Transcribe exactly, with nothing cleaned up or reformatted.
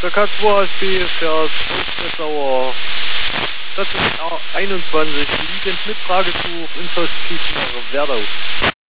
Der K zwei H S B fährt Holznetzauer einundzwanzig liegend mit Tragetuch ins Hospiz nach Werdau.